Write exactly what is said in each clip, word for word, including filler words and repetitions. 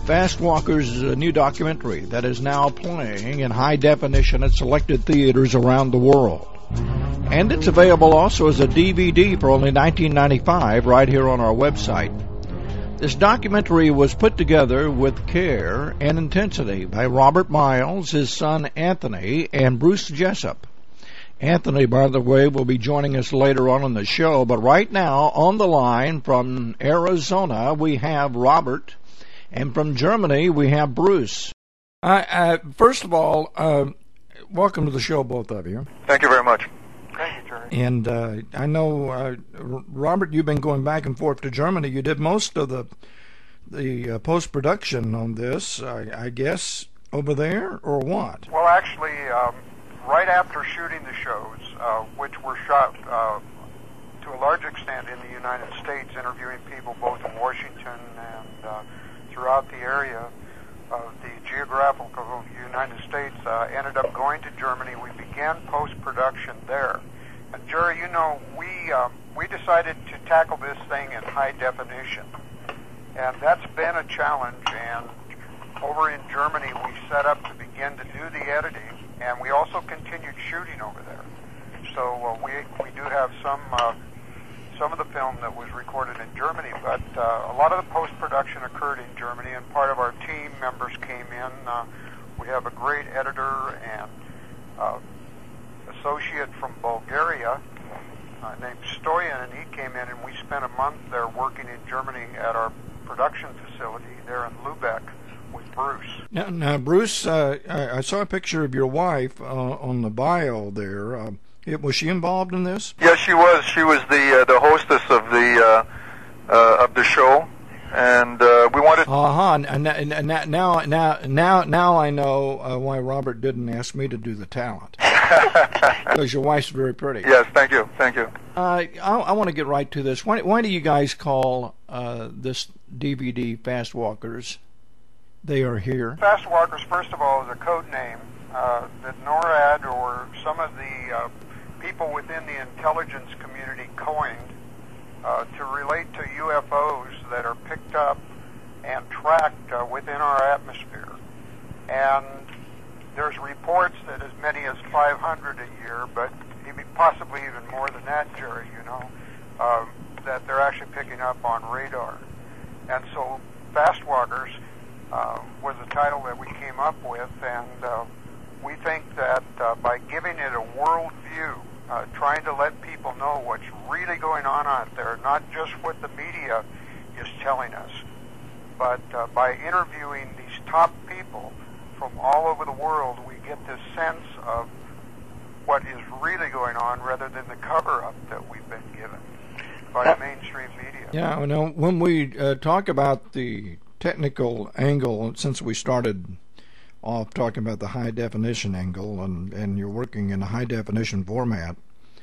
Fast Walkers is a new documentary that is now playing in high definition at selected theaters around the world. And it's available also as a D V D for only nineteen ninety-five dollars right here on our website. This documentary was put together with care and intensity by Robert Miles, his son Anthony, and Bruce Jessup. Anthony, by the way, will be joining us later on in the show, but right now on the line from Arizona we have Robert, and from Germany we have Bruce. Uh, uh, first of all, uh, welcome to the show, both of you. Thank you very much. Thank you, Jerry. And uh, I know, uh, Robert, you've been going back and forth to Germany. You did most of the the uh, post-production on this, I, I guess, over there, or what? Well, actually, um, right after shooting the shows, uh, which were shot uh, to a large extent in the United States, interviewing people both in Washington and uh, throughout the area of the geographical United States, uh, ended up going to Germany. We began post-production there. And Jerry, you know, we um, we decided to tackle this thing in high definition. And that's been a challenge. And over in Germany, we set up to begin to do the editing, and we also continued shooting over there. So uh, we we do have some uh, some of the film that was recorded in Germany, but uh, a lot of the post-production occurred in Germany, and part of our team members came in. Uh, we have a great editor and uh, associate from Bulgaria uh, named Stoyan, and he came in, and we spent a month there working in Germany at our production facility there in Lübeck with Bruce. Now, now Bruce, uh, I, I saw a picture of your wife uh, on the bio there. Uh, it, was she involved in this? Yes, she was. She was the uh, the hostess of the uh, uh, of the show, and uh, we wanted. Uh huh. And, and, and now, now, now, now I know uh, why Robert didn't ask me to do the talent. Because your wife's very pretty. Yes, thank you, thank you. Uh, I, I want to get right to this. Why, why do you guys call uh, this D V D Fast Walkers? They are here. Fast Walkers, first of all, is a code name uh, that NORAD or some of the uh, people within the intelligence community coined uh, to relate to U F Os that are picked up and tracked uh, within our atmosphere. And there's reports that as many as five hundred a year, but maybe possibly even more than that, Jerry, you know, uh, that they're actually picking up on radar. And so Fast Walkers uh, was a title that we came up with, and uh, we think that uh, by giving it a world view, uh, trying to let people know what's really going on out there, not just what the media is telling us, but uh, by interviewing these top people from all over the world, we get this sense of what is really going on rather than the cover-up that we've been given by the mainstream media. Yeah, you know, when we uh, talk about the technical angle, since we started off talking about the high-definition angle, and, and you're working in a high-definition format,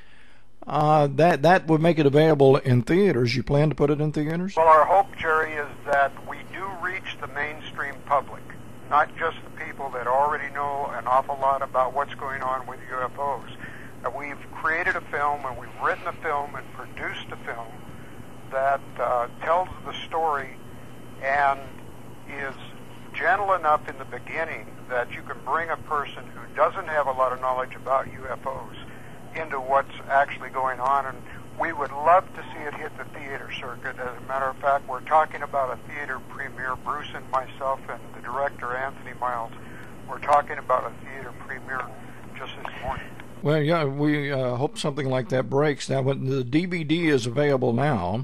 uh, that, that would make it available in theaters. You plan to put it in theaters? Well, our hope, Jerry, is that we do reach the mainstream public, not just the people that already know an awful lot about what's going on with U F Os. Uh, we've created a film, and we've written a film and produced a film that uh, tells the story and is gentle enough in the beginning that you can bring a person who doesn't have a lot of knowledge about U F Os into what's actually going on. And we would love to see it hit the theater circuit. As a matter of fact, we're talking about a theater premiere. Bruce and myself and the director, Anthony Miles, we're talking about a theater premiere just this morning. Well, yeah, we uh, hope something like that breaks. Now, when the D V D is available now,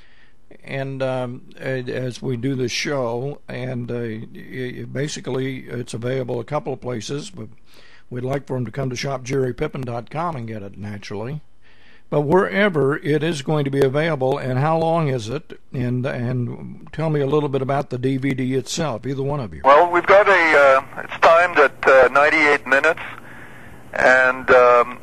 and um, as we do the show, and uh, it, basically it's available a couple of places, but we'd like for them to come to shop jerry pippin dot com and get it, naturally. But wherever it is going to be available, and how long is it? And and tell me a little bit about the D V D itself, either one of you. Well, we've got a, uh, it's timed at uh, ninety-eight minutes, and um,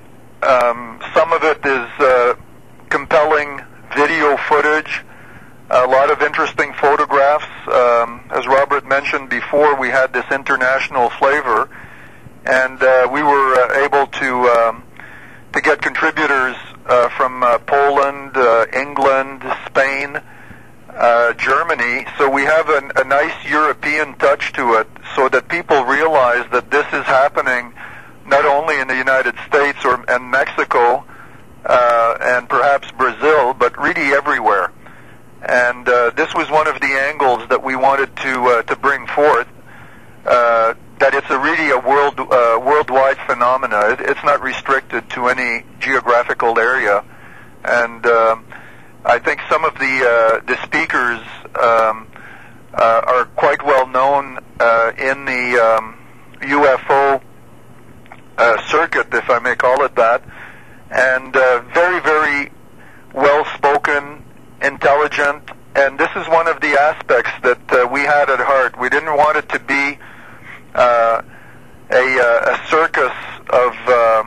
um, some of it is uh, compelling video footage, a lot of interesting photographs. Um, as Robert mentioned before, we had this international flavor, and uh, we were uh, able to um, to get contributors uh, from uh, Poland, uh, England, Spain, uh, Germany. So we have an, a nice European touch to it, so that people realize that this is happening not only in the United States or and Mexico uh, and perhaps Brazil, but really everywhere. And uh, this was one of the angles that we wanted to uh, to bring forth. Uh, that it's a really a world uh, worldwide phenomena. It, it's not restricted to any geographical area, and uh, I think some of the uh, the speakers um, uh, are quite well known uh, in the um, U F O uh, circuit, if I may call it that, and uh, very very well spoken, intelligent, and this is one of the aspects that uh, we had at heart. We didn't want it to be Uh, a, uh, a circus of, uh,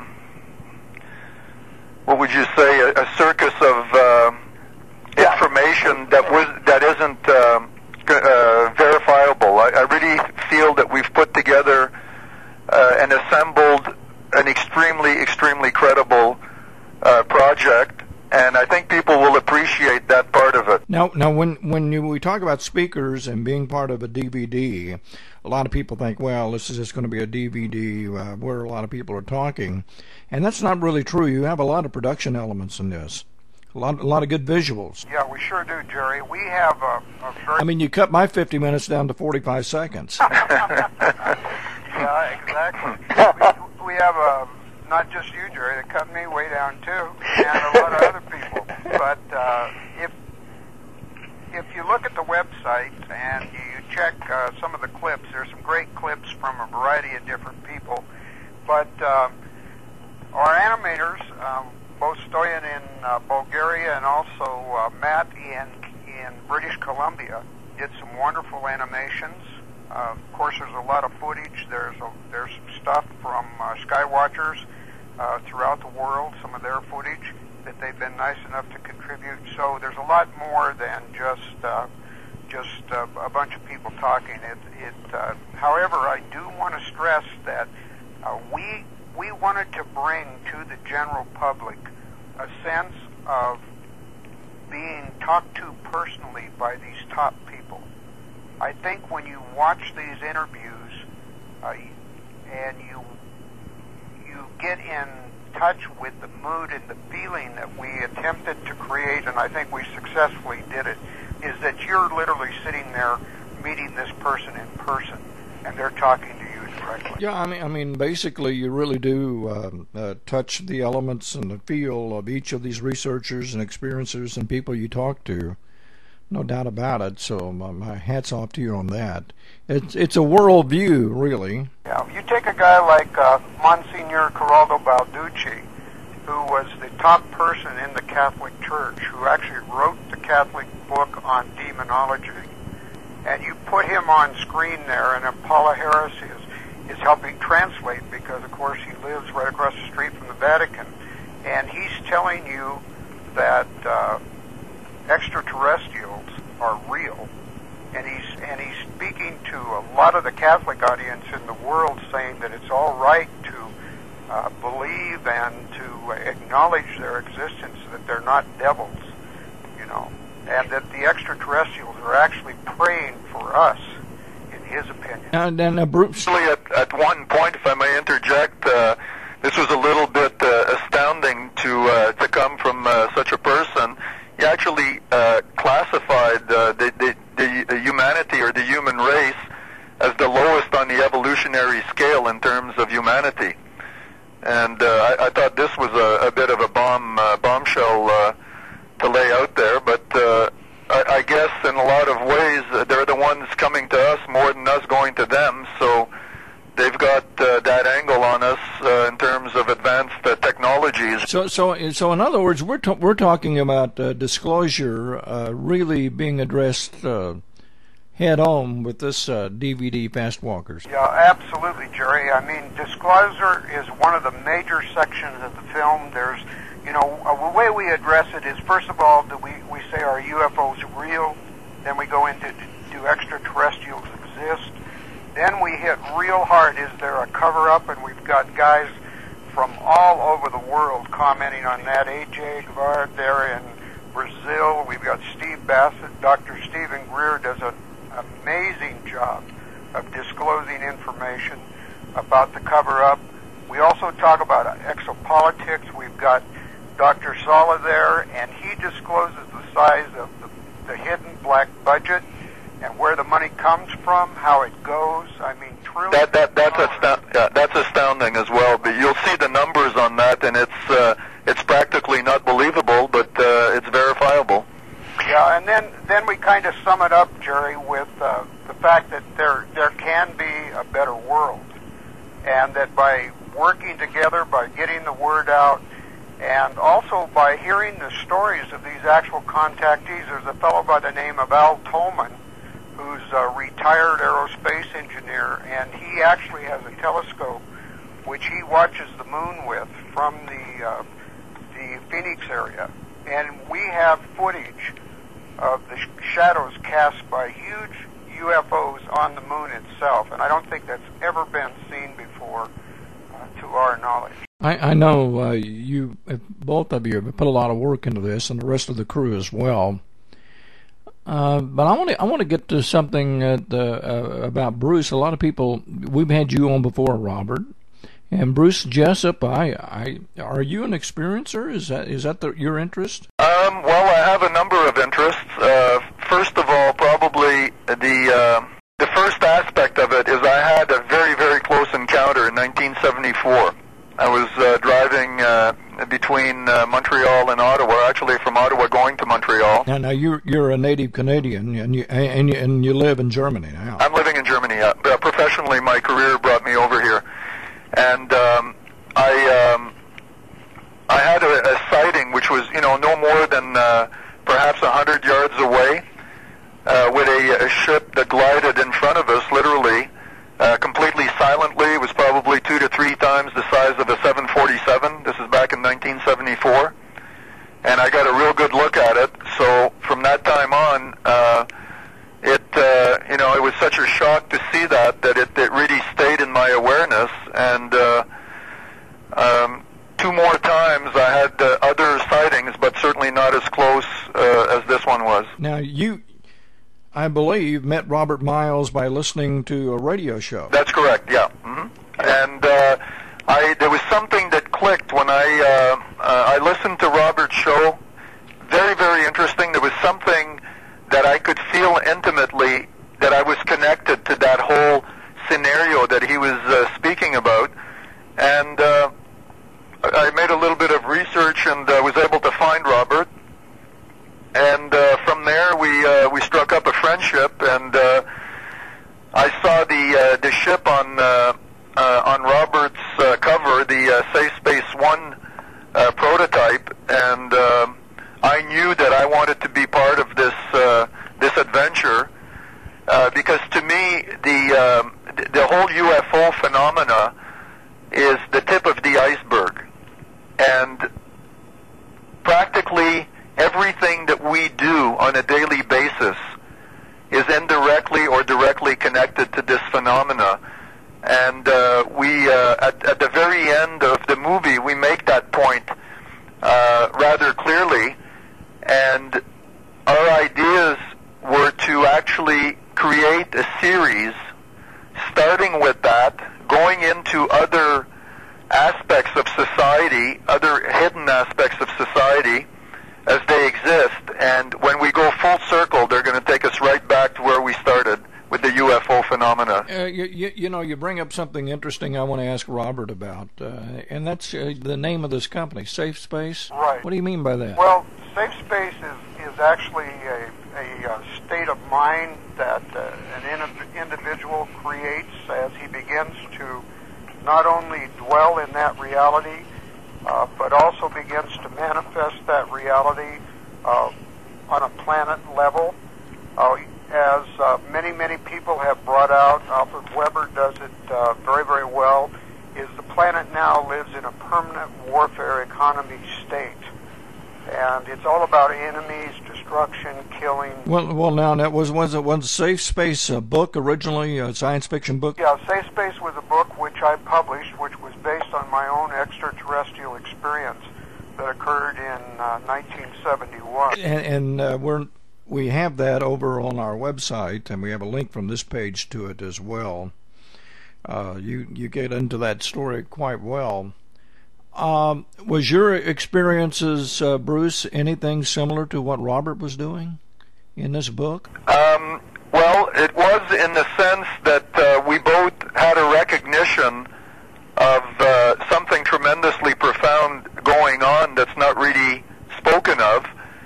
what would you say, a, a circus of uh, yeah. information that was that isn't uh, uh, verifiable. I, I really feel that we've put together uh, and assembled an extremely, extremely credible uh, project, and I think people will appreciate that part of it. Now, now, when when you, we talk about speakers and being part of a D V D, a lot of people think, well, this is just going to be a D V D uh, where a lot of people are talking, and that's not really true. You have a lot of production elements in this, a lot, a lot of good visuals. Yeah, we sure do, Jerry. We have a, a very... I mean, you cut my fifty minutes down to forty-five seconds. Yeah, exactly. we, we have a... Not just you, Jerry. They cut me way down too, and a lot of other people. But uh, if if you look at the website and you check uh, some of the clips, there's some great clips from a variety of different people. But uh, our animators, um, both Stoyan in uh, Bulgaria and also uh, Matt in in British Columbia, did some wonderful animations. Uh, of course, there's a lot of footage. There's a, there's some stuff from uh, Skywatchers uh, throughout the world, some of their footage that they've been nice enough to contribute. So there's a lot more than just uh, just uh, a bunch of people talking. It, it uh, however, I do want to stress that uh, we we wanted to bring to the general public a sense of being talked to personally by these top people. I think when you watch these interviews uh, and you you get in touch with the mood and the feeling that we attempted to create, and I think we successfully did it, is that you're literally sitting there meeting this person in person, and they're talking to you directly. Yeah, I mean, I mean, basically, you really do uh, uh, touch the elements and the feel of each of these researchers and experiencers and people you talk to. No doubt about it. So my, my hats off to you on that. It's it's a world view, really. Yeah, you take a guy like uh, Monsignor Geraldo Balducci, who was the top person in the Catholic Church, who actually wrote the Catholic book on demonology, and you put him on screen there, and Paula Harris is is helping translate because, of course, he lives right across the street from the Vatican, and he's telling you that Uh, extraterrestrials are real, and he's and he's speaking to a lot of the Catholic audience in the world, saying that it's all right to uh, believe and to acknowledge their existence, that they're not devils, you know, and that the extraterrestrials are actually praying for us, in his opinion. And then uh, Bruce, at, at one point, if I may interject, uh, this was a little bit uh, astounding to uh, to come from uh, such a person. He actually uh, classified uh, the, the, the humanity or the human race as the lowest on the evolutionary scale in terms of humanity. And uh, I, I thought this was a, a bit of a bomb uh, bombshell uh, to lay out there. But uh, I, I guess in a lot of ways uh, they're the ones coming to us more than us going to them. So they've got uh, that angle on us uh, in terms of advanced uh, technologies. So, so, so, in other words, we're t- we're talking about uh, disclosure uh, really being addressed uh, head on with this uh, D V D Fast Walkers. Yeah, absolutely, Jerry. I mean, disclosure is one of the major sections of the film. There's, you know, uh, the way we address it is, first of all, do we we say are U F Os real? Then we go into do extraterrestrials exist? Then we hit real hard, is there a cover-up? And we've got guys from all over the world commenting on that. A J Gavard there in Brazil. We've got Steve Bassett. Doctor Stephen Greer does an amazing job of disclosing information about the cover-up. We also talk about exopolitics. We've got Doctor Sala there, and he discloses the size of the, the hidden black budget and where the money comes from, how it goes. I mean, trillions. That that that's astound, yeah, that's astounding as well. But you'll see the numbers on that, and it's uh, it's practically not believable, but uh, it's verifiable. Yeah, and then then we kind of sum it up, Jerry, with uh, the fact that there there can be a better world, and that by working together, by getting the word out, and also by hearing the stories of these actual contactees. There's a fellow by the name of Al Tolman, who's a retired aerospace engineer, and he actually has a telescope which he watches the moon with from the uh, the Phoenix area. And we have footage of the sh- shadows cast by huge U F Os on the moon itself, and I don't think that's ever been seen before, uh, to our knowledge. I, I know uh, you, both of you, have put a lot of work into this, and the rest of the crew as well. Uh, but I want to I want to get to something uh, the, uh, about Bruce. A lot of people, we've had you on before, Robert, and Bruce Jessup. I, I are you an experiencer? Is that is that the, your interest? Um, well, I have a number of interests. Uh, first of all, probably the uh, the first aspect of it is I had a very very close encounter in nineteen seventy-four. I was uh, driving uh, between uh, Montreal and Ottawa, actually from Ottawa going to Montreal. Now, now you're you're a native Canadian, and you and you, and you live in Germany now. I'm living in Germany. Uh, professionally, my career brought me over here, and um, I um, I had a, a sighting which was, you know, no more than uh, perhaps a hundred yards away, uh, with a, a ship that glided in front of us, literally. Uh, completely silently. It was probably two to three times the size of a seven forty-seven. This is back in nineteen seventy-four. And I got a real good look at it. So from that time on, uh, it, uh, you know, it was such a shock to see that, that it, it really stayed in my awareness. And uh, um, two more times I had uh, other sightings, but certainly not as close uh, as this one was. Now, you... I believe, met Robert Miles by listening to a radio show. That's correct, yeah. Mm-hmm. And uh, I there was something that clicked when I uh, uh, I listened to Robert's show. Very, very interesting. There was something that I could feel intimately, that I was connected to that whole scenario that he was uh, speaking about. And uh, I made a little bit of research and uh, was able to find Robert. And uh, from there, we uh, we struck up a friendship, and uh, I saw the uh, the ship on uh, uh, on Robert's uh, cover, the uh, Safe Space One uh, prototype, and uh, I knew that I wanted to be part of this uh, this adventure uh, because to me the um, the whole U F O phenomena is the tip of the iceberg, and practically everything that we do on a daily basis is indirectly or directly connected to this phenomena. And uh, we, uh, at, at the very end of the movie, we make that point uh, rather clearly. And our ideas were to actually create a series, starting with that, going into other aspects of society, other hidden aspects of society, as they exist, and when we go full circle, they're going to take us right back to where we started with the U F O phenomena. Uh, you, you, you know, you bring up something interesting I want to ask Robert about, uh, and that's uh, the name of this company, Safe Space. Right. What do you mean by that? Well, Safe Space is, is actually a, a, a state of mind that uh, an in- individual creates as he begins to not only dwell in that reality, Uh, but also begins to manifest that reality uh, on a planet level. Uh, as uh, many, many people have brought out, Alfred Weber does it uh, very, very well, is the planet now lives in a permanent warfare economy state. And it's all about enemies, destruction, killing. Well, well, now that was was it was Safe Space a book originally, a science fiction book? Yeah, Safe Space was a book which I published, which was based on my own extraterrestrial experience. that occurred in uh, nineteen seventy-one. And, and uh, we're we have that over on our website, and we have a link from this page to it as well. Uh, you you get into that story quite well. Um, was your experiences, uh, Bruce, anything similar to what Robert was doing in this book? Um, well, it was in the sense that uh, we both had a recognition of uh, something tremendously profound going on that's not really spoken of.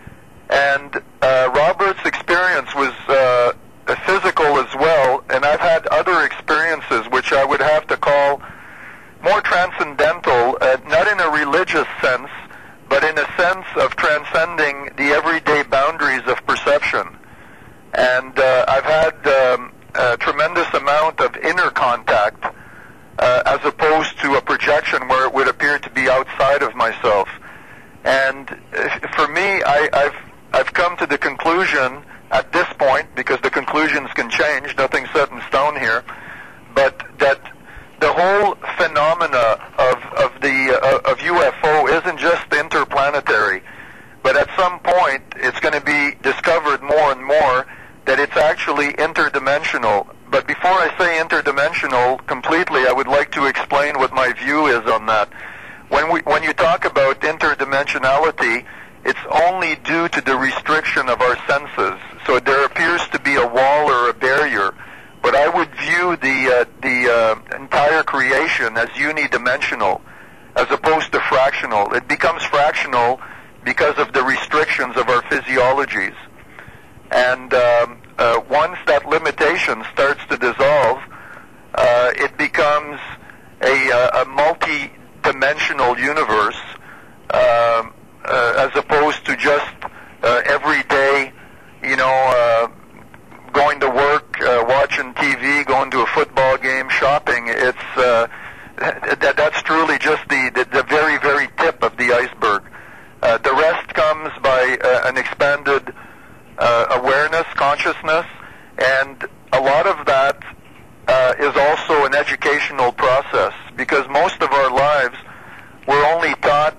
And uh, Robert's experience was uh, physical as well, and I've had other experiences which I would have to call more transcendental, uh, not in a religious sense, but in a sense of transcending the everyday boundaries of perception. And uh, I've had um, a tremendous amount of inner contact, uh, as opposed to a projection where it would appear to be outside of myself. And uh, for me, I, I've I've come to the conclusion at this point, because the conclusions can change, nothing's set in stone here, but that the whole phenomena of of the uh, of U F O isn't just interplanetary, but at some point it's going to be discovered more and more that it's actually interdimensional. But before I say interdimensional completely, I would like to explain what my view is on that. When we when you talk about interdimensionality, it's only due to the restriction of our senses. So there appears to be a wall or a barrier. But I would view the uh, the uh, entire creation as unidimensional, as opposed to fractional. It becomes fractional because of the restrictions of our physiologies. And um, uh, once that limitation starts to dissolve, uh, it becomes a, uh, a multi-dimensional universe, uh, uh, as opposed to just uh, everyday, you know, uh, going to work, uh, watching T V, going to a football game, shopping. It's uh, that, that's truly just the, the, the very, very tip of the iceberg. Uh, the rest comes by uh, an expanded uh, awareness, consciousness, and a lot of that uh, is also an educational process, because most of our lives we're only taught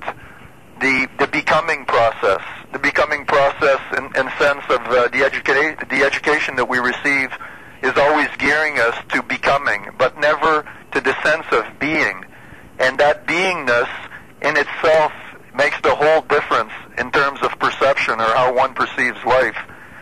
the the becoming process. The becoming process, in, in sense of uh, the, educa- the education that we receive, is always gearing us to becoming, but never to the sense of being. And that beingness in itself makes the whole difference in terms of perception, or how one perceives life.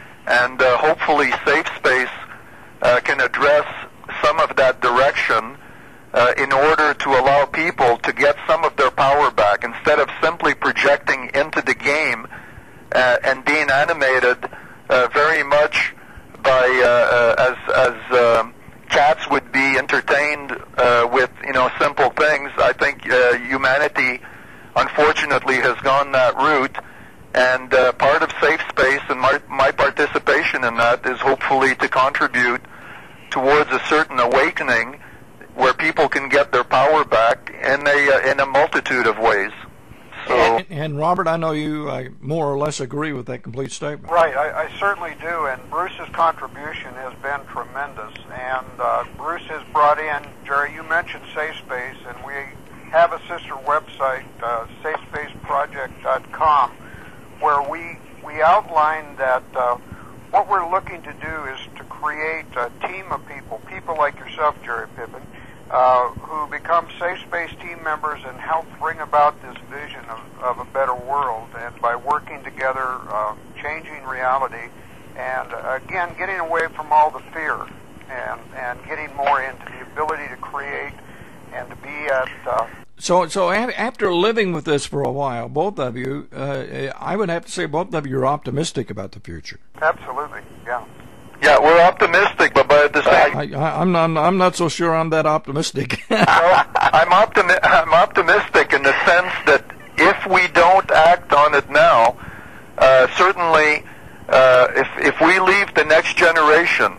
And uh, hopefully Safe Space uh, can address some of that direction uh, in order to allow people to get some of their power back, instead of simply projecting into the game Uh, and being animated uh, very much by uh, uh, as as um, cats would be entertained uh, with, you know, simple things. I think uh, humanity, unfortunately, has gone that route, and uh, part of Safe Space and my, my participation in that is hopefully to contribute towards a certain awakening where people can get their power back in a uh, in a multitude of ways. So, and, and Robert, I know you I more or less agree with that complete statement. Right, I, I certainly do, and Bruce's contribution has been tremendous. And uh, Bruce has brought in, Jerry, you mentioned Safe Space, and we have a sister website, uh, safe space project dot com, where we, we outline that uh, what we're looking to do is to create a team of people, people like yourself, Jerry Pippin, Uh, who become Safe Space team members and help bring about this vision of, of a better world, and by working together, uh, changing reality, and uh, again, getting away from all the fear, and, and getting more into the ability to create and to be at... Uh, so so after living with this for a while, both of you, uh, I would have to say both of you are optimistic about the future. Absolutely, yeah. yeah, we're optimistic, but by the same, I, I, I'm not. I'm not so sure I'm that optimistic. well, I'm, optimi- I'm optimistic in the sense that if we don't act on it now, uh, certainly, uh, if if we leave the next generation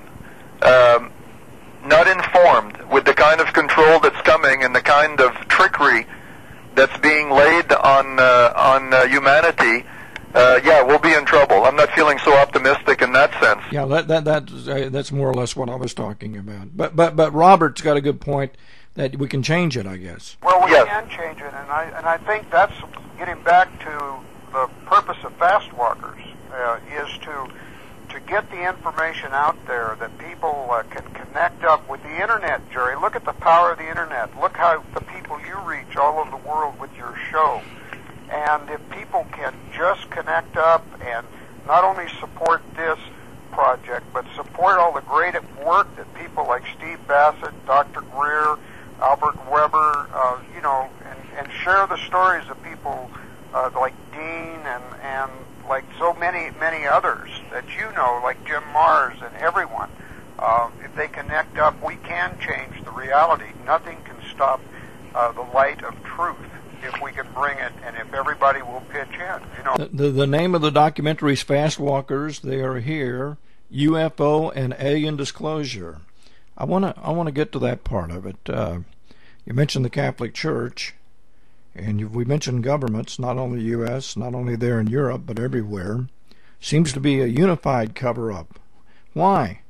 um, not informed with the kind of control that's coming and the kind of trickery that's being laid on uh, on uh, humanity. Uh, yeah, we'll be in trouble. I'm not feeling so optimistic in that sense. Yeah, that that that's, uh, that's more or less what I was talking about. But but but Robert's got a good point that we can change it, I guess. Well, we yes. can change it, and I and I think that's getting back to the purpose of Fast Walkers uh, is to to get the information out there that people uh, can connect up with the internet, Jerry. Look at the power of the internet. Look how the people you reach all over the world with your show. And if people can just connect up and not only support this project, but support all the great work that people like Steve Bassett, Doctor Greer, Albert Weber, uh, you know, and, and share the stories of people uh, like Dean and, and like so many, many others that you know, like Jim Mars and everyone. Uh, if they connect up, we can change the reality. Nothing can stop uh, the light of truth if we can bring it, and if everybody will pitch in. You know, the, the, the name of the documentary is Fast Walkers. They are here. U F O and Alien Disclosure. I want to I want to get to that part of it. Uh, you mentioned the Catholic Church, and you, we mentioned governments, not only U S, not only there in Europe, but everywhere. Seems to be a unified cover-up. Why?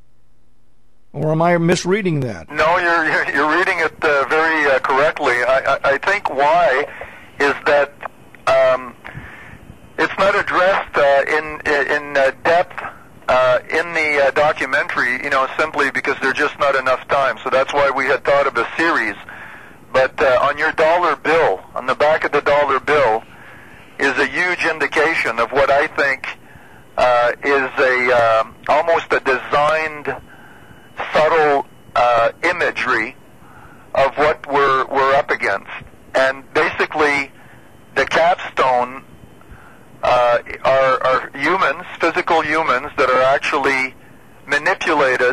Or am I misreading that? No, you're you're, you're reading it uh, very uh, correctly. I, I I think why is that um, it's not addressed uh, in in uh, depth. Uh, in the uh, documentary, you know, simply because there's just not enough time. So that's why we had thought of a series. But uh, on your dollar bill, on the back of the dollar bill, is a huge indication of what I think uh, is a uh, almost a designed, subtle uh, imagery of what we're we're up against. And basically, the capstone Uh, are, are humans, physical humans, that are actually manipulated.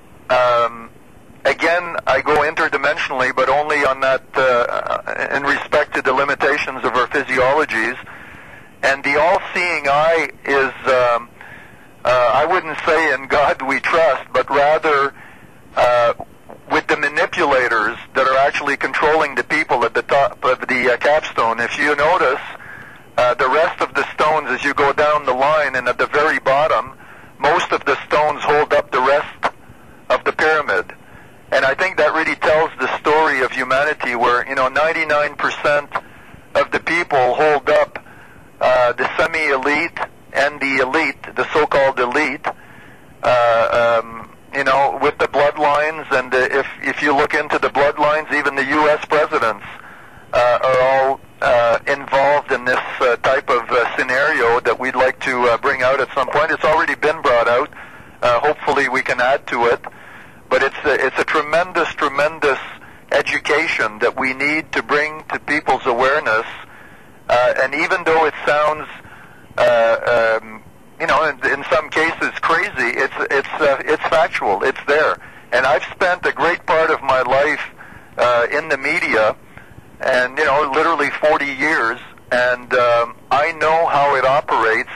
Um, again, I go interdimensionally, but only on that, uh, in respect to the limitations of our physiologies. And the all-seeing eye is, um, uh, I wouldn't say in God we trust, but rather uh, with the manipulators that are actually controlling the people at the top of the uh, capstone. If you notice, Uh, the rest of the stones, as you go down the line and at the very bottom, most of the stones hold up the rest of the pyramid. And I think that really tells the story of humanity where, you know, ninety-nine percent of the people hold up uh, the semi-elite and the elite, the so-called elite, uh, um, you know, with the bloodlines. And uh, if, if you look into the bloodlines, even the U S presidents uh, are all Uh, involved in this uh, type of uh, scenario that we'd like to uh, bring out at some point. It's already been brought out. Uh, hopefully we can add to it. But it's a, it's a tremendous, tremendous education that we need to bring to people's awareness. Uh, and even though it sounds, uh, um, you know, in, in some cases crazy, it's it's uh, it's factual. It's there. And I've spent a great part of my life uh, in the media. And, you know, literally forty years, and um, I know how it operates,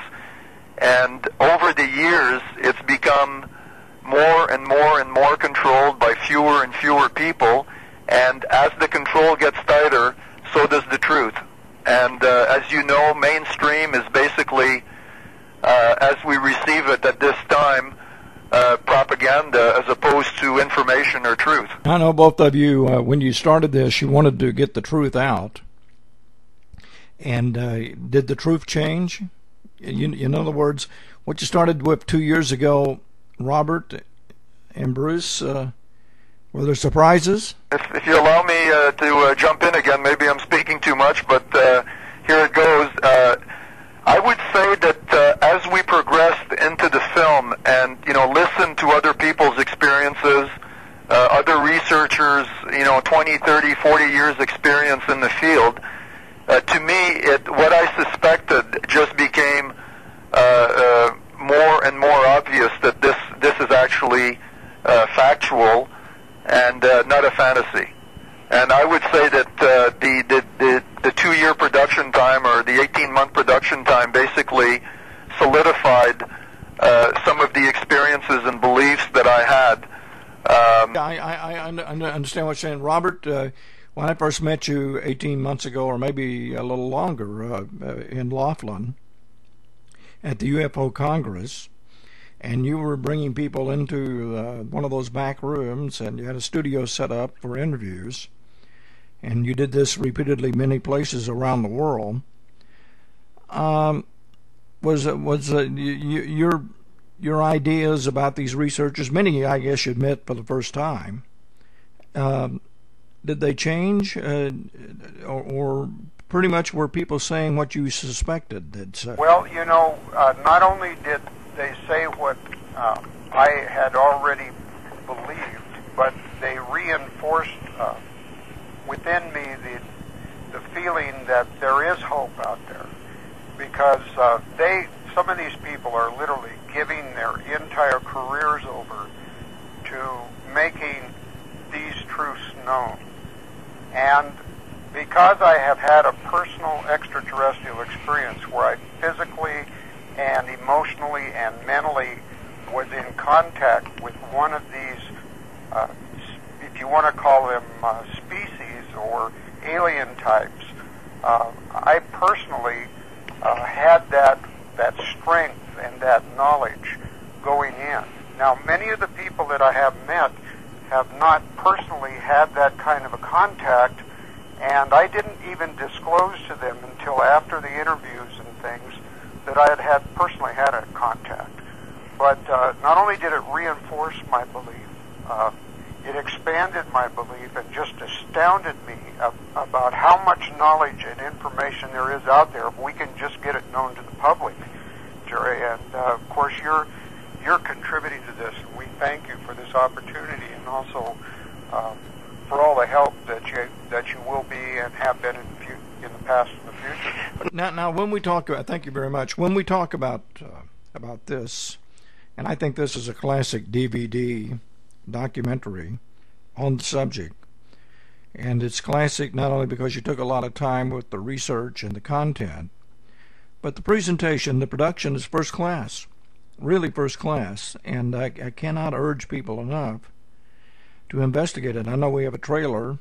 and over the years, it's become more and more and more controlled by fewer and fewer people, and as the control gets tighter, so does the truth. And uh, as you know, mainstream is basically, uh, as we receive it at this time, Uh, propaganda as opposed to information or truth. I know both of you, uh, when you started this, you wanted to get the truth out. And uh, did the truth change? You, in other words, what you started with two years ago, Robert and Bruce, uh, were there surprises? If, if you allow me uh, to uh, jump in again, maybe I'm speaking too much, but uh, here it goes. Uh, I would say that uh, as we progressed into the film and, you know, listened to other people's experiences, uh, other researchers, you know, twenty, thirty, forty years experience in the field, uh, to me, it, what I suspected just became uh, uh, more and more obvious that this, this is actually uh, factual and uh, not a fantasy. And I would say that uh, the, the, the, the two-year production time or the eighteen-month production time basically solidified uh, some of the experiences and beliefs that I had. Um, I, I, I understand what you're saying. Robert, uh, when I first met you eighteen months ago, or maybe a little longer, uh, in Laughlin at the U F O Congress, and you were bringing people into uh, one of those back rooms, and you had a studio set up for interviews. and you did this repeatedly many places around the world. Um, was was uh, you, your your ideas about these researchers? Many, I guess, you admit for the first time. Um, did they change, uh, or, or pretty much were people saying what you suspected they'd say? Well, you know, uh, not only did they say what uh, I had already believed, but they reinforced uh, within me the the feeling that there is hope out there, because uh, they, some of these people are literally giving their entire careers over to making these truths known. And because I have had a personal extraterrestrial experience where I physically and emotionally and mentally was in contact with one of these, uh, if you want to call them uh, species or alien types, uh, I personally uh, had that that strength and that knowledge going in. Now, many of the people that I have met have not personally had that kind of a contact, and I didn't even disclose to them until after the interviews and things that I had had personally had a contact. But uh, not only did it reinforce my belief, uh, it expanded my belief and just astounded me ab- about how much knowledge and information there is out there if we can just get it known to the public, Jerry. And uh, of course, you're you're contributing to this, and we thank you for this opportunity, and also um, for all the help that you that you will be and have been in the, fu- in the past and the future. Now, now, when we talk about, thank you very much. When we talk about uh, about this, and I think this is a classic D V D documentary on the subject, and it's classic not only because you took a lot of time with the research and the content, but the presentation, the production is first class, really first class, and I, I cannot urge people enough to investigate it. I know we have a trailer,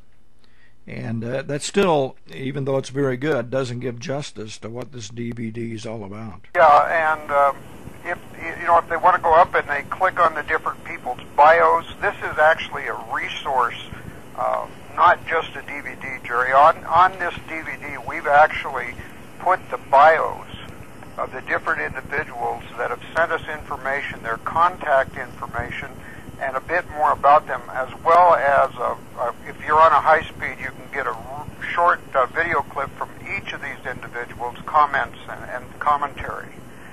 and uh, that still, even though it's very good, doesn't give justice to what this D V D is all about. Yeah, and um, if you know, if they want to go up and they click on the different people's bios, this is actually a resource, uh, not just a D V D, Jerry. On on this D V D, we've actually put the bios of the different individuals that have sent us information, their contact information, and a bit more about them, as well as a, a, if you're on a high speed, you can get a r- short uh, video clip from each of these individuals' comments and, and commentary.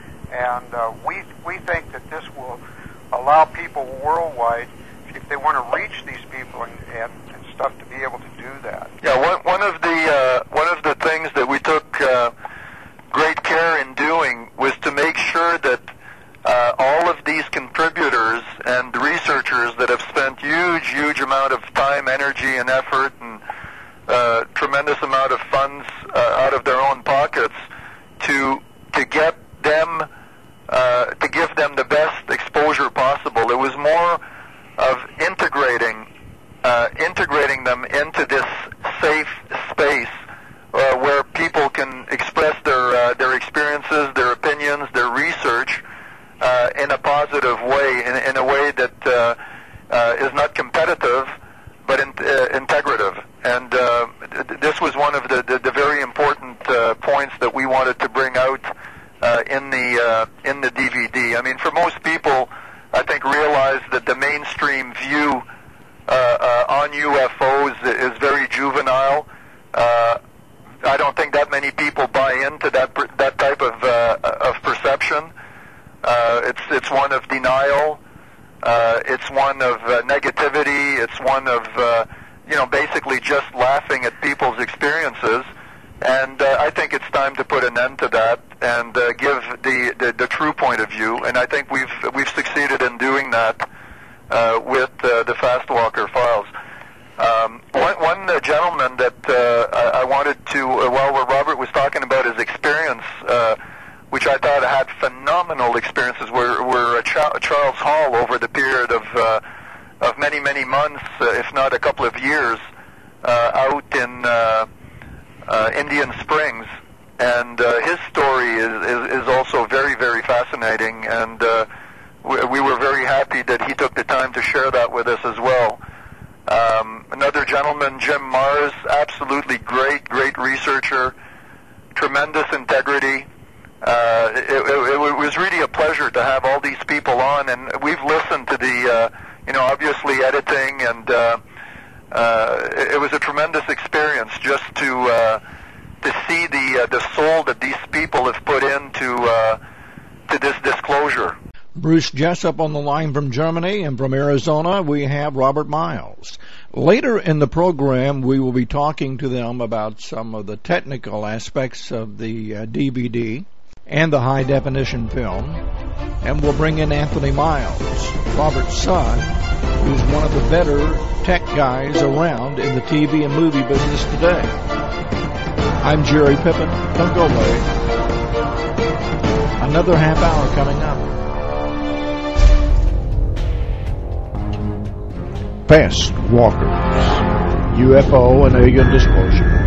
And uh, we we think that this will allow people worldwide, if they want to reach these people and, and, and stuff, to be able to do that. Yeah, one one of the uh, one of the things that we took uh, great care in doing was to make sure that uh, all of these contributors and researchers that have spent huge, huge amount of time, energy, and effort, and uh, tremendous amount of funds uh, out of their own pockets to to get them. Uh, to give them the best exposure possible. It was more of integrating uh, integrating them into this safe space uh, where people can express their uh, their experiences, their opinions, their research uh, in a positive way, in, in a way that uh, uh, is not competitive but in, uh, integrative. And uh, th- this was one of the, the, the very important uh, points that we wanted to bring out Uh, in the uh, in the D V D. I mean, for most people, I think realize that the mainstream view uh, uh, on U F Os is very juvenile. Uh, I don't think that many people buy into that per- that type of uh, of perception. Uh, it's it's one of denial. Uh, it's one of uh, negativity. It's one of uh, you know basically just laughing at people's experiences. And uh, I think it's time to put an end to that and uh, give the, the, the true point of view. And I think we've we've succeeded in doing that uh, with uh, the Fastwalker files. Um, one one uh, gentleman that uh, I, I wanted to, uh, while Robert was talking about his experience, uh, which I thought had phenomenal experiences, were, were uh, Ch- Charles Hall over the period of uh, of many many months, uh, if not a couple of years, uh, out in. Uh, Uh, Indian Springs, and uh, his story is, is, is also very, very fascinating, and uh, we, we were very happy that he took the time to share that with us as well. Um, another gentleman gentleman, Jim Mars, absolutely great, great researcher, tremendous integrity. Uh, it, it, it was really a pleasure to have all these people on, and we've listened to the, uh, you know, obviously editing, and uh, uh, it, it was a tremendous experience just to uh, to see the uh, the soul that these people have put into uh, to this disclosure. Bruce Jessup on the line from Germany, and from Arizona we have Robert Miles. Later in the program we will be talking to them about some of the technical aspects of the uh, D V D and the high-definition film, and we'll bring in Anthony Miles, Robert's son, who's one of the better tech guys around in the T V and movie business today. I'm Jerry Pippin. Don't go away. Another half hour coming up. Fast Walkers, U F O and Alien Disclosure.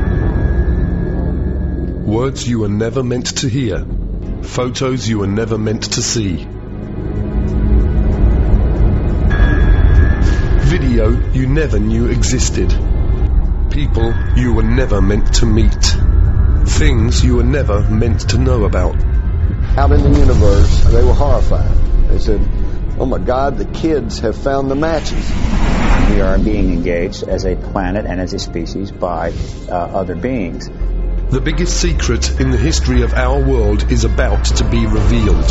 Words you were never meant to hear. Photos you were never meant to see. Video you never knew existed. People you were never meant to meet. Things you were never meant to know about. Out in the universe, they were horrified. They said, "Oh my God, the kids have found the matches." We are being engaged as a planet and as a species by uh, other beings. The biggest secret in the history of our world is about to be revealed.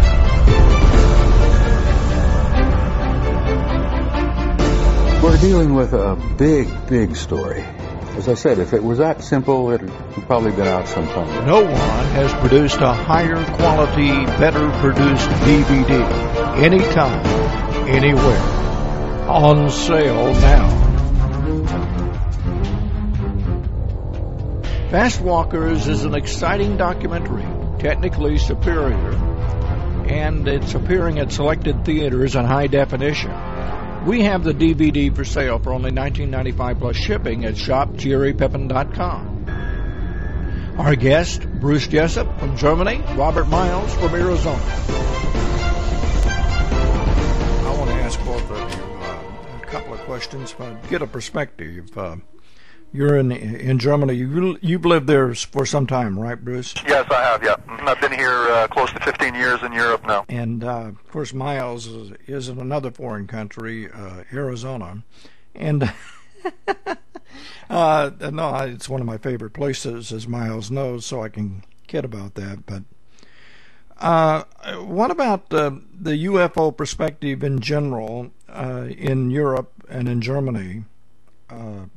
We're dealing with a big, big story. As I said, if it was that simple, it would probably been out sometime. No one has produced a higher quality, better produced D V D. Anytime, anywhere. On sale now. Fast Walkers is an exciting documentary, technically superior, and it's appearing at selected theaters in high definition. We have the D V D for sale for only nineteen ninety-five dollars plus shipping at shop jerry pippin dot com. Our guest, Bruce Jessup from Germany, Robert Miles from Arizona. I want to ask both of you uh, a couple of questions, to get a perspective. Uh, You're in in Germany. You, you've lived there for some time, right, Bruce? Yes, I have, yeah. I've been here uh, close to fifteen years in Europe now. And, uh, of course, Miles is, is in another foreign country, uh, Arizona. And, uh, no, it's one of my favorite places, as Miles knows, so I can kid about that. But uh, what about uh, the U F O perspective in general uh, in Europe and in Germany? Uh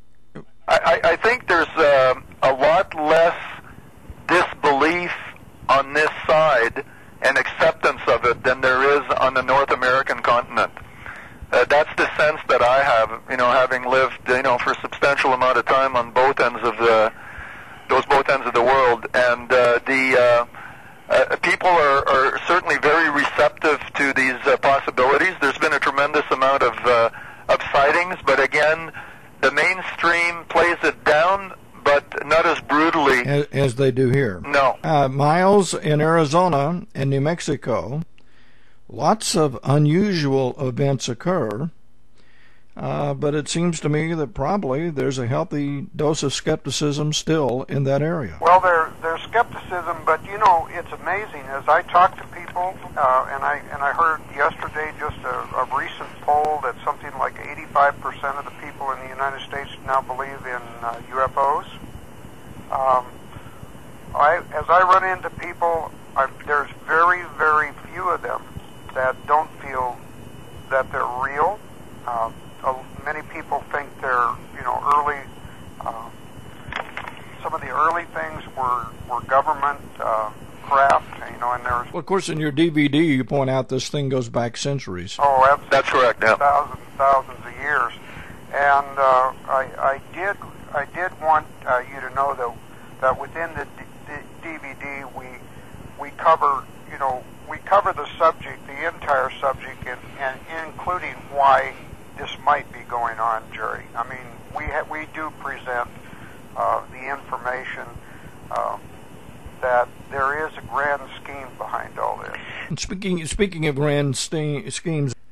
I, I think there's uh, a lot less disbelief on this side and acceptance of it than there is on the North American continent. Uh, that's the sense that I have, you know, having lived, you know, for a substantial amount of time on both ends of the, those both ends of the world, and uh, the uh, uh, people are, are certainly very receptive to these uh, possibilities. There's been a tremendous amount of uh, of sightings, but again, the mainstream plays it down, but not as brutally as, as they do here. No. Uh, Miles, in Arizona and New Mexico, lots of unusual events occur, uh, but it seems to me that probably there's a healthy dose of skepticism still in that area. Well, there, there's skepticism, but you know, it's amazing. As I talk to people, uh, and I and I heard yesterday just a, a recent poll that something like eighty-five percent of the people in the United States now believe in uh, U F Os. Um, I, as I run into people, I, there's very, very few of them that don't feel that they're real. Uh, uh, many people think they're, you know, early. Uh, some of the early things were were government uh, craft, you know, and there's. Well, of course, in your D V D, you point out this thing goes back centuries. Oh, absolutely. That's correct. Yeah. Thousands, thousands of years, and uh, I, I did, I did want uh, you to know that that within the D- D V D we we cover, you know, we cover the subject, the entire subject, and, and including why this might be going on, Jerry. I mean, we ha- we do present uh, the information uh, that there is a grand scheme behind all this. And speaking speaking of grand ste- schemes,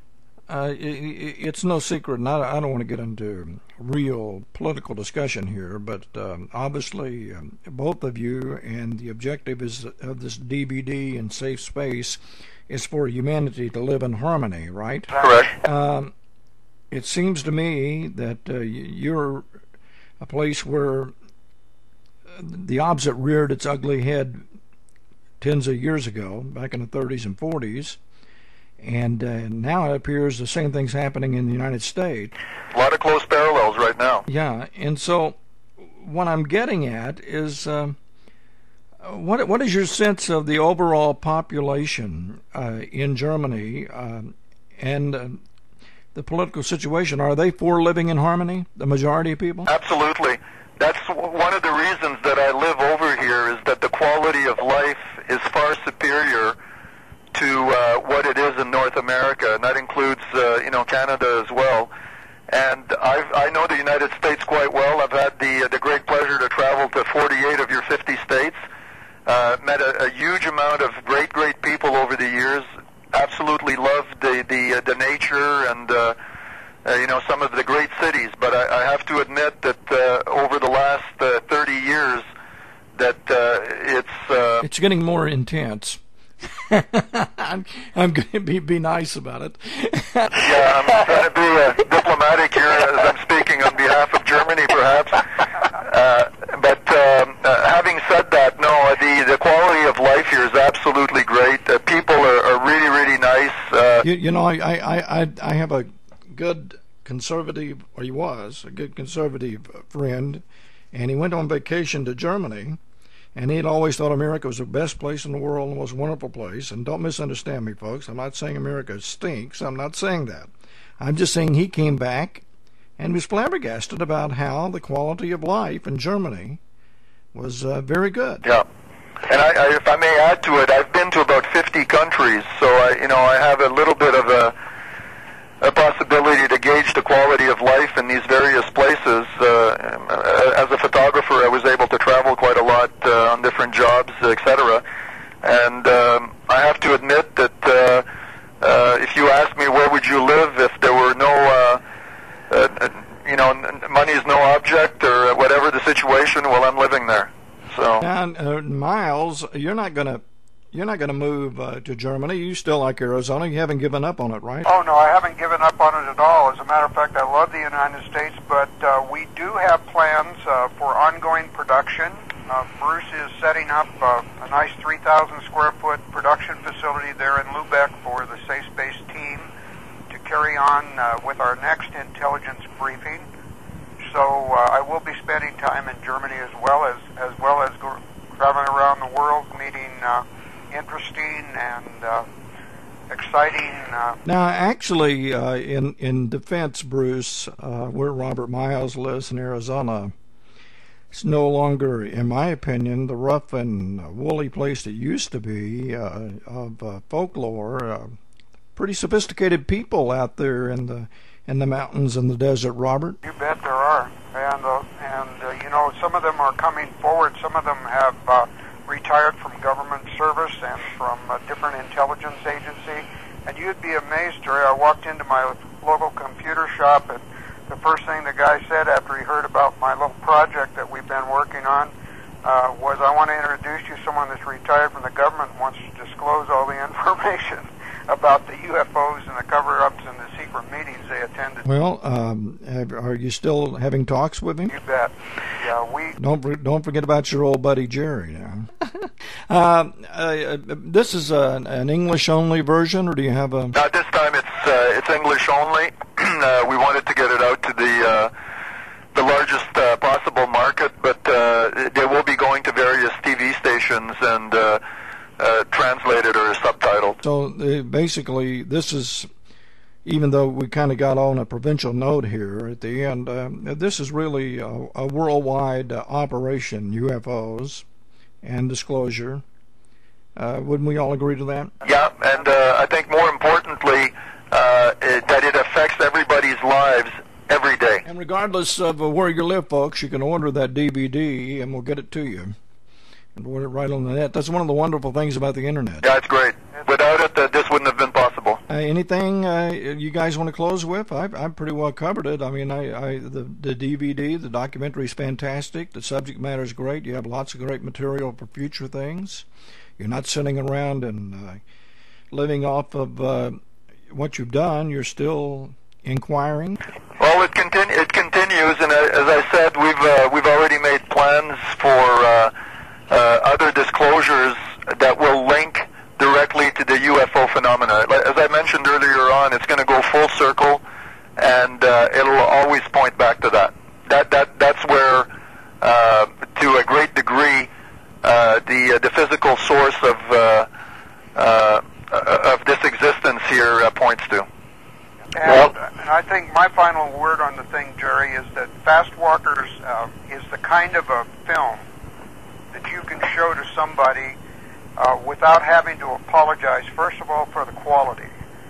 uh, it, it's no secret, and I, I don't want to get into real political discussion here, but um, obviously um, both of you, and the objective is of this D V D and Safe Space is for humanity to live in harmony, right? Correct. Um, it seems to me that uh, you're a place where the opposite reared its ugly head tens of years ago, back in the thirties and forties, and uh, now it appears the same thing's happening in the United States. A lot of close parallels right now. Yeah, and so what I'm getting at is, uh, what what is your sense of the overall population uh, in Germany uh, and uh, the political situation? Are they for living in harmony, the majority of people? Absolutely. That's one of the reasons that I live over here, is that the quality of life is far superior to uh, what it is in North America, and that includes, uh, you know, Canada as well. And I've, I know the United States quite well. I've had the the great pleasure to travel to forty-eight of your fifty states. Uh, met a, a huge amount of great, great people over the years. Absolutely loved the the, uh, the nature and uh, uh, you know, some of the great cities. But I, I have to admit that uh, over the last uh, thirty years, that uh, it's uh, it's getting more intense. I'm, I'm going to be, be nice about it. Yeah, I'm trying to be uh, diplomatic here as I'm speaking on behalf of Germany, perhaps. Uh, but um, uh, having said that, no, the, the quality of life here is absolutely great. Uh, people are, are really, really nice. Uh, you, you know, I, I, I, I have a good conservative, or he was, a good conservative friend, and he went on vacation to Germany. And he'd always thought America was the best place in the world and was a wonderful place. And don't misunderstand me, folks. I'm not saying America stinks. I'm not saying that. I'm just saying he came back and was flabbergasted about how the quality of life in Germany was uh, very good. Yeah. And I, I, if I may add to it, I've been to about fifty countries, so I, you know, I have a little bit of a, a possibility to gauge the quality of life in these various places. Uh, as a photographer, I was able to travel quite a lot uh, on different jobs, et cetera. And um, I have to admit that uh, uh, if you ask me where would you live if there were no, uh, uh, you know, money is no object or whatever the situation, well, I'm living there. So. And uh, Miles, you're not going to. You're not going to move uh, to Germany. You still like Arizona. You haven't given up on it, right? Oh, no, I haven't given up on it at all. As a matter of fact, I love the United States, but uh, we do have plans uh, for ongoing production. Uh, Bruce is setting up uh, a nice three thousand square foot production facility there in Lubeck for the Safe Space team to carry on uh, with our next intelligence briefing. So uh, I will be spending time in Germany as well as, as, well as go- traveling around the world, meeting Uh, interesting and uh, exciting. Uh, now, actually, uh, in in defense, Bruce, uh, where Robert Miles lives in Arizona, it's no longer, in my opinion, the rough and woolly place it used to be uh, of uh, folklore. Uh, pretty sophisticated people out there in the in the mountains and the desert, Robert. You bet there are, and uh, and uh, you know, some of them are coming forward. Some of them have. Uh, retired from government service and from a different intelligence agency, and you'd be amazed, Jerry. I walked into my local computer shop, and the first thing the guy said after he heard about my little project that we've been working on uh, was, I want to introduce you to someone that's retired from the government and wants to disclose all the information about the U F Os and the cover-ups and the secret meetings they attended. Well, um, have, are you still having talks with him? You bet. Yeah, we don't don't forget about your old buddy Jerry now. uh, uh, this is a, an English-only version, or do you have a? Not this time. It's uh, it's English only. uh, we wanted to get it out to the uh, the largest uh, possible market, but uh, they will be going to various T V stations and. Uh, Uh, translated or subtitled. So uh, basically, this is, even though we kind of got on a provincial note here at the end, uh, this is really a, a worldwide uh, operation, U F Os and disclosure. Uh, wouldn't we all agree to that? Yeah, and uh, I think more importantly, uh, it, that it affects everybody's lives every day. And regardless of uh, where you live, folks, you can order that D V D and we'll get it to you. And order it right on the net. That's one of the wonderful things about the internet. Yeah, it's great. Without it, uh, this wouldn't have been possible. Uh, anything uh, you guys want to close with? I've, I've pretty well covered it. I mean, I, I the, the D V D, the documentary is fantastic. The subject matter is great. You have lots of great material for future things. You're not sitting around and uh, living off of uh, what you've done. You're still inquiring. Well, it, continu- it continues, and uh, as I said, we've uh, we've already made plans for uh, uh, other disclosures that will link directly to the U F O phenomena. As I mentioned earlier on, it's going to go full circle, and uh, it'll always point back to that. That that that's where, uh, to a great degree, uh, the uh, the physical source of uh, uh, of this existence here uh, points to. And, well, and I think my final word on the thing, Jerry, is that Fast Walkers uh, is the kind of a film that you can show to somebody Uh, without having to apologize, first of all, for the quality.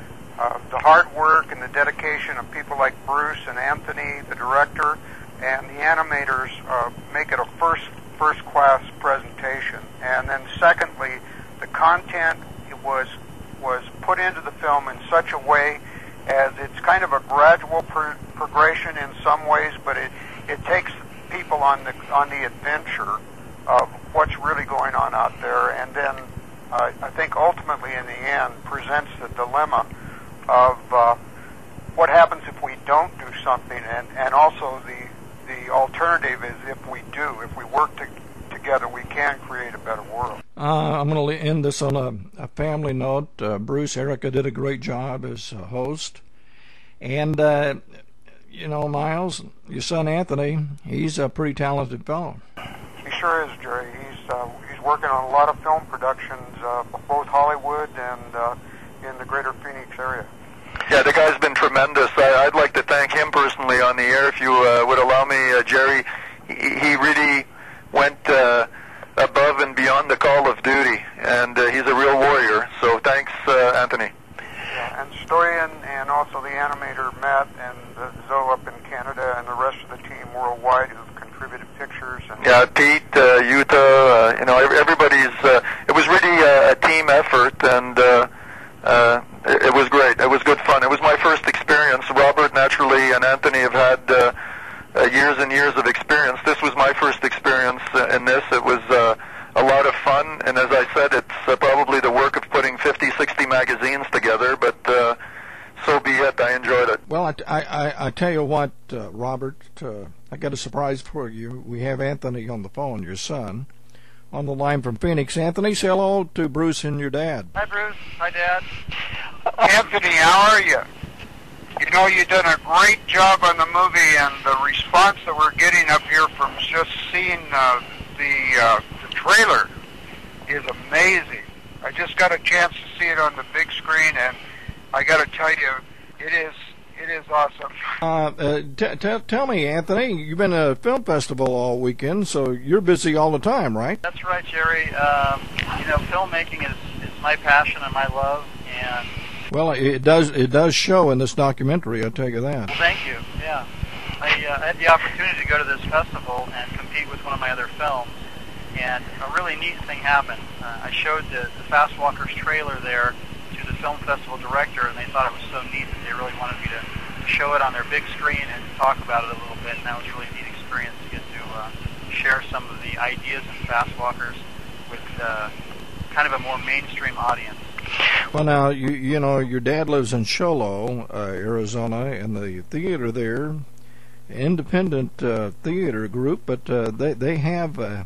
Uh, the hard work and the dedication of people like Bruce and Anthony, the director, and the animators uh, make it a first, first-class presentation. And then secondly, the content was, was put into the film in such a way as it's kind of a gradual pro- progression in some ways, but it, it takes people on the, on the adventure of what's really going on out there, and then uh, I think ultimately in the end presents the dilemma of uh, what happens if we don't do something, and, and also the the alternative is if we do, if we work to, together, we can create a better world. Uh, I'm going to end this on a, a family note. Uh, Bruce, Erica did a great job as a host, and uh, you know, Miles, your son Anthony, he's a pretty talented fellow. He sure is, Jerry. He's uh, he's working on a lot of film productions, uh, both Hollywood and uh, in the greater Phoenix area. Yeah, the guy's been tremendous. I, I'd like to thank him personally on the air, if you uh, would allow me, uh, Jerry. He, he really went uh, above and beyond the call of duty, and uh, he's a real warrior. So thanks, uh, Anthony. Yeah, and Storian and also the animator Matt and uh, Zoe up in Canada and the rest of the team worldwide who've contributed pictures. And yeah, Pete, uh, Utah, uh, you know, everybody's. Uh, it was really uh, a team effort, and uh, uh, it, it was great. It was good fun. It was my first experience. Robert, naturally, and Anthony have had uh, uh, years and years of experience. This was my first experience uh, in this. It was uh, a lot of fun, and as I said, it's uh, probably the work of putting fifty, sixty magazines together, but uh, so be it. I enjoyed it. Well, I, I, I tell you what, uh, Robert, uh, I got a surprise for you. We have Anthony on the phone, your son, on the line from Phoenix. Anthony, say hello to Bruce and your dad. Hi, Bruce. Hi, Dad. Anthony, how are you? You know, you've done a great job on the movie, and the response that we're getting up here from just seeing uh, the, uh, the trailer is amazing. I just got a chance to see it on the big screen, and I got to tell you, it is it is awesome. Uh, uh, t- t- tell me, Anthony, you've been at a film festival all weekend, so you're busy all the time, right? That's right, Jerry. Um, you know, filmmaking is, is my passion and my love, and well, it does it does show in this documentary, I'll tell you that. Well, thank you. Yeah, I, uh, I had the opportunity to go to this festival and compete with one of my other films, and a really neat thing happened. Uh, I showed the, the Fast Walkers trailer there to the film festival director, and they thought it was so neat that they really wanted me to, to show it on their big screen and talk about it a little bit, and that was a really neat experience to get to uh, share some of the ideas in Fast Walkers with uh, kind of a more mainstream audience. Well, now, you you know, your dad lives in Show Low, uh, Arizona, and the theater there, independent uh, theater group, but uh, they, they have uh,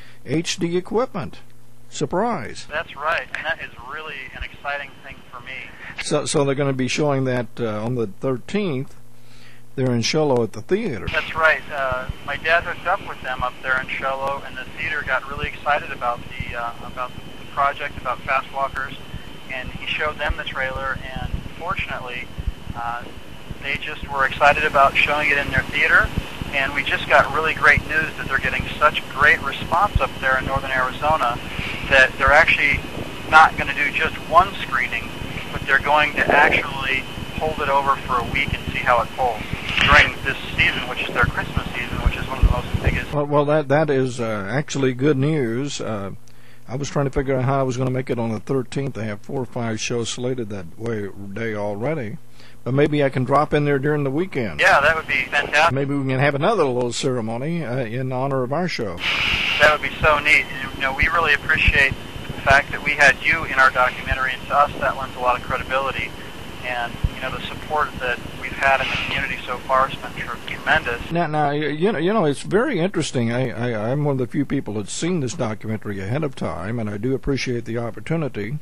H D equipment. Surprise. That's right, and that is really an exciting thing for me. So so they're going to be showing that uh, on the thirteenth. They're in Show Low at the theater. That's right. Uh, my dad hooked up with them up there in Show Low, and the theater got really excited about the uh, about the project, about Fast Walkers, and he showed them the trailer, and fortunately, uh, they just were excited about showing it in their theater, and we just got really great news that they're getting such great response up there in northern Arizona that they're actually not going to do just one screening, but they're going to actually hold it over for a week and see how it pulls during this season, which is their Christmas season, which is one of the most biggest. Well, well that that is uh, actually good news. Uh, I was trying to figure out how I was going to make it on the thirteenth. I have four or five shows slated that way day already. But maybe I can drop in there during the weekend. Yeah, that would be fantastic. Maybe we can have another little ceremony uh, in honor of our show. That would be so neat. You know, we really appreciate the fact that we had you in our documentary, and to us that lends a lot of credibility. And, you know, the support that we've had in the community so far has been tr- tremendous. Now, now, you know, you know, it's very interesting. I, I, I'm one of the few people that's seen this documentary ahead of time, and I do appreciate the opportunity.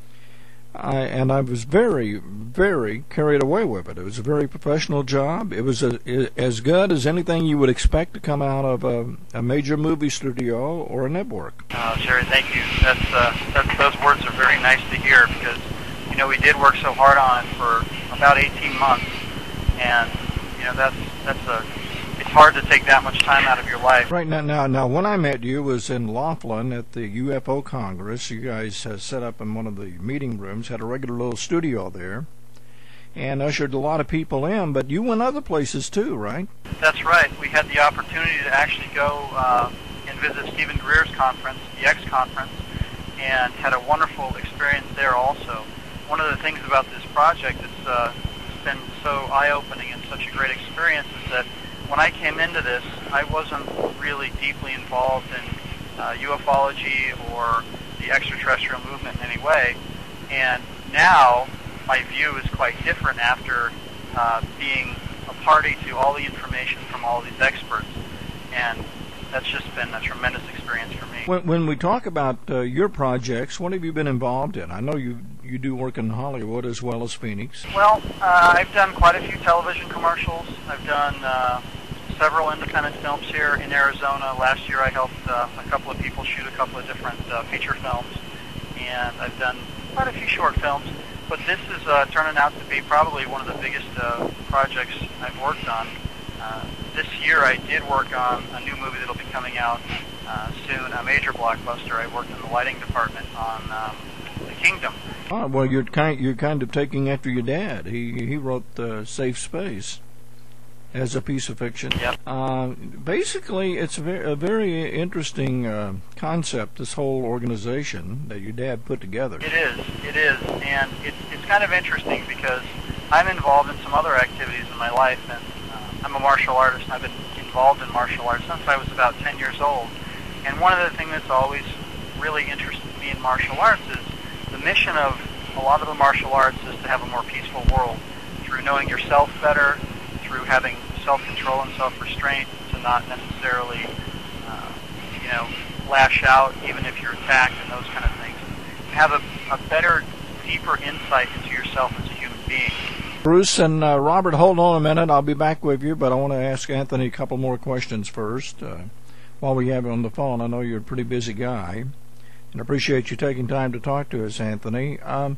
I, and I was very, very carried away with it. It was a very professional job. It was a, as good as anything you would expect to come out of a, a major movie studio or a network. Oh, Jerry, thank you. That's, uh, that's those words are very nice to hear, because, you know, we did work so hard on it for about eighteen months, and, you know, that's that's a it's hard to take that much time out of your life. Right now, now, now, when I met you was in Laughlin at the U F O Congress. You guys uh, set up in one of the meeting rooms, had a regular little studio there, and ushered a lot of people in. But you went other places too, right? That's right. We had the opportunity to actually go uh, and visit Stephen Greer's conference, the X Conference, and had a wonderful experience there also. One of the things about this project that's uh, been so eye-opening and such a great experience is that when I came into this, I wasn't really deeply involved in uh, ufology or the extraterrestrial movement in any way, and now my view is quite different after uh, being a party to all the information from all these experts, and that's just been a tremendous experience for me. When, when we talk about uh, your projects, what have you been involved in? I know you you do work in Hollywood as well as Phoenix. Well, uh, I've done quite a few television commercials. I've done uh, several independent films here in Arizona. Last year I helped uh, a couple of people shoot a couple of different uh, feature films, and I've done quite a few short films. But this is uh, turning out to be probably one of the biggest uh, projects I've worked on. Uh, this year I did work on a new movie that will be coming out uh, soon, a major blockbuster. I worked in the lighting department on um, The Kingdom. Oh, well, you're kind you're kind of taking after your dad. He he wrote uh, Safe Space as a piece of fiction. Yep. Uh, basically, it's a very, a very interesting uh, concept, this whole organization that your dad put together. It is, it is, and it's, it's kind of interesting because I'm involved in some other activities in my life, and uh, I'm a martial artist. I've been involved in martial arts since I was about ten years old, and one of the things that's always really interested me in martial arts is the mission of a lot of the martial arts is to have a more peaceful world through knowing yourself better, through having self-control and self-restraint, to not necessarily, uh, you know, lash out even if you're attacked and those kind of things. Have a, a better, deeper insight into yourself as a human being. Bruce and uh, Robert, hold on a minute. I'll be back with you, but I want to ask Anthony a couple more questions first. Uh, while we have you on the phone, I know you're a pretty busy guy, and I appreciate you taking time to talk to us, Anthony. Um,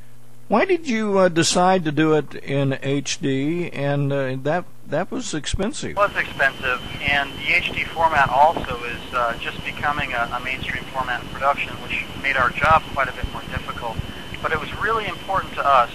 Why did you uh, decide to do it in H D, and uh, that that was expensive? It was expensive, and the H D format also is uh, just becoming a, a mainstream format in production, which made our job quite a bit more difficult. But it was really important to us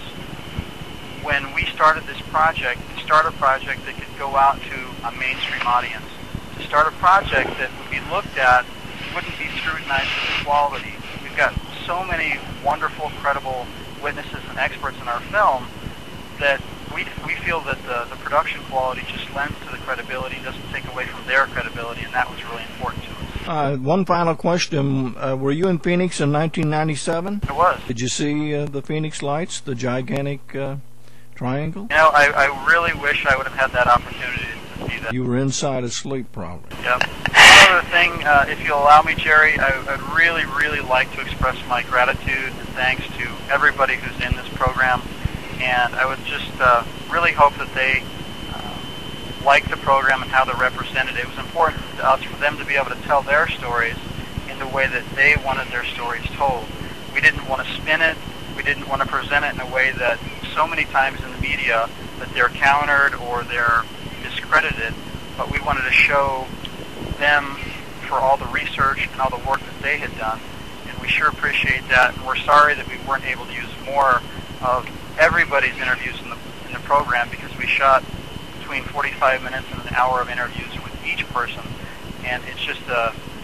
when we started this project to start a project that could go out to a mainstream audience, to start a project that would be looked at, wouldn't be scrutinized for quality. We've got so many wonderful, credible witnesses and experts in our film that we we feel that the, the production quality just lends to the credibility, doesn't take away from their credibility, and that was really important to us. Uh, one final question. Uh, were you in Phoenix in nineteen ninety-seven? I was. Did you see uh, the Phoenix Lights, the gigantic uh, triangle? You know, I, I really wish I would have had that opportunity to see that. You were inside asleep, probably. Yep. One other thing, uh, if you'll allow me, Jerry, I, I'd really, really like to express my gratitude and thanks to everybody who's in this program, and I would just uh, really hope that they uh, like the program and how they're represented. It was important to us for them to be able to tell their stories in the way that they wanted their stories told. We didn't want to spin it. We didn't want to present it in a way that so many times in the media that they're countered or they're discredited, but we wanted to show them for all the research and all the work that they had done, and we sure appreciate that, and we're sorry that we weren't able to use more of everybody's interviews in the, in the program, because we shot between forty-five minutes and an hour of interviews with each person, and it's just a,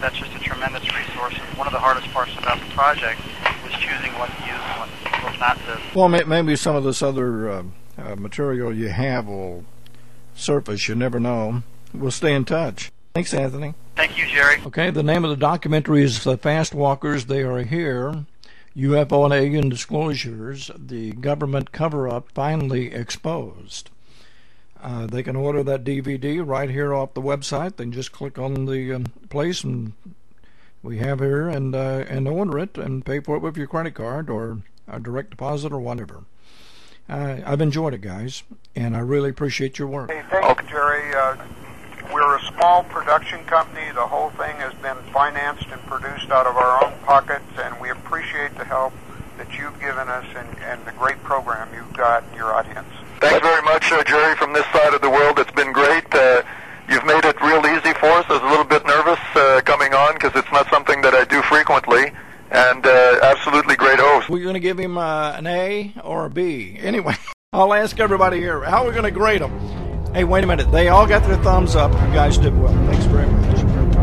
that's just a tremendous resource. And one of the hardest parts about the project was choosing what to use and what, what not to. Well, maybe some of this other uh, uh, material you have will surface. You never know. We'll stay in touch. Thanks, Anthony. Thank you, Jerry. Okay, the name of the documentary is The Fast Walkers, They Are Here. U F O and Alien Disclosures, the government cover-up finally exposed. Uh, they can order that D V D right here off the website. They can just click on the um, place and we have here and uh, and order it and pay for it with your credit card or a direct deposit or whatever. Uh, I've enjoyed it, guys, and I really appreciate your work. Hey, thank you, Jerry. Uh, we're a small production company. The whole thing has been financed and produced out of our own pockets, and we appreciate the help that you've given us and, and the great program you've got in your audience. Thanks very much, uh, Jerry, from this side of the world. It's been great. Uh, you've made it real easy for us. I was a little bit nervous uh, coming on because it's not something that I do frequently, and uh, absolutely great host. We're going to give him uh, an A or a B. Anyway, I'll ask everybody here, how are we going to grade them? Hey, wait a minute. They all got their thumbs up. You guys did well. Thanks very much.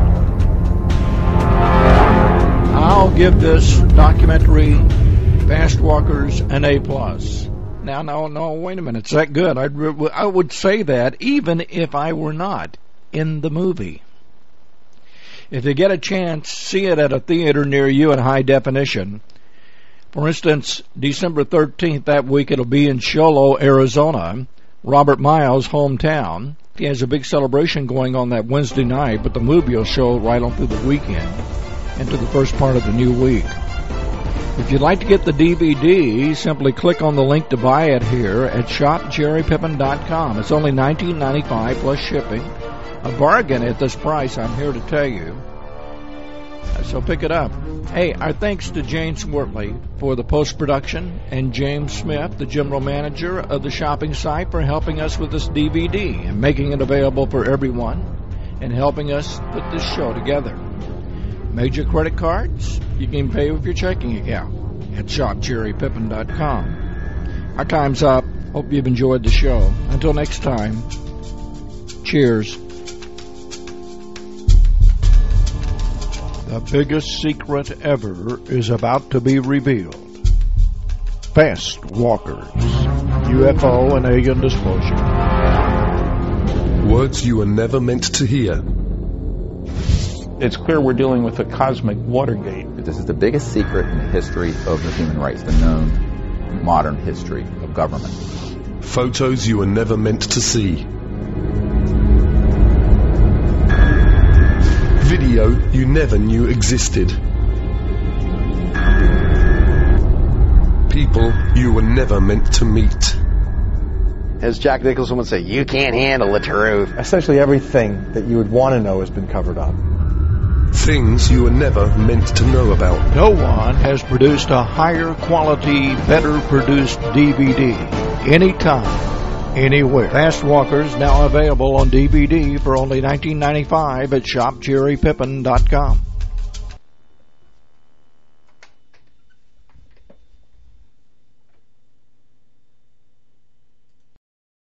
I'll give this documentary, Fast Walkers, an A plus. Now, no, no, wait a minute. It's that good. I'd, I would say that even if I were not in the movie. If you get a chance, see it at a theater near you in high definition. For instance, December thirteenth, that week, it'll be in Show Low, Arizona, Robert Miles' hometown. He has a big celebration going on that Wednesday night, but the movie will show right on through the weekend into the first part of the new week. If you'd like to get the D V D, simply click on the link to buy it here at shop jerry pippin dot com. It's only nineteen ninety-five dollars plus shipping. A bargain at this price, I'm here to tell you. So pick it up. Hey, our thanks to Jane Swartley for the post-production and James Smith, the general manager of the shopping site, for helping us with this D V D and making it available for everyone and helping us put this show together. Major credit cards, you can pay with your checking account at shop jerry pippin dot com. Our time's up. Hope you've enjoyed the show. Until next time, cheers. The biggest secret ever is about to be revealed. Fast Walkers, U F O and Alien Disclosure. Words you were never meant to hear. It's clear we're dealing with a cosmic Watergate. This is the biggest secret in the history of the human race, the known modern history of government. Photos you were never meant to see. Video you never knew existed. People you were never meant to meet. As Jack Nicholson would say, you can't handle the truth. Essentially everything that you would want to know has been covered up. Things you were never meant to know about. No one has produced a higher quality, better produced D V D anytime, anywhere. Fast Walkers now available on D V D for only nineteen ninety-five dollars at shop jerry pippin dot com.